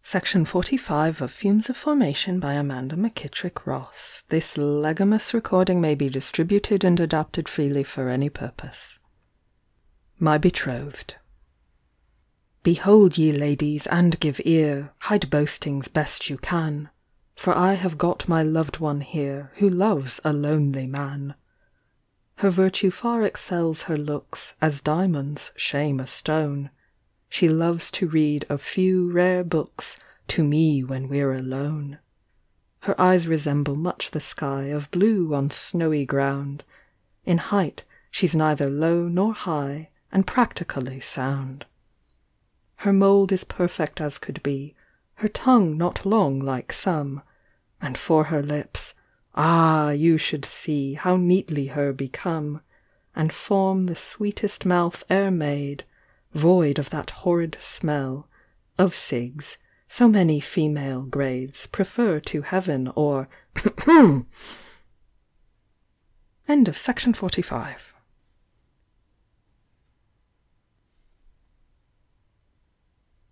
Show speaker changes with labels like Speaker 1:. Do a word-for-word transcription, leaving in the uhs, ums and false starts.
Speaker 1: Section forty-five of Fumes of Formation by Amanda McKittrick Ross. This legitimous recording may be distributed and adapted freely for any purpose. My Betrothed. Behold, ye ladies, and give ear, hide boastings best you can, for I have got my loved one here, who loves a lonely man. Her virtue far excels her looks, as diamonds shame a stone. She loves to read a few rare books to me when we're alone. Her eyes resemble much the sky of blue on snowy ground. In height she's neither low nor high, and practically sound. Her mould is perfect as could be, her tongue not long like some, and for her lips, ah, you should see how neatly her become, and form the sweetest mouth e'er made, void of that horrid smell of cigs, so many female grades prefer to heaven or End of section forty-five.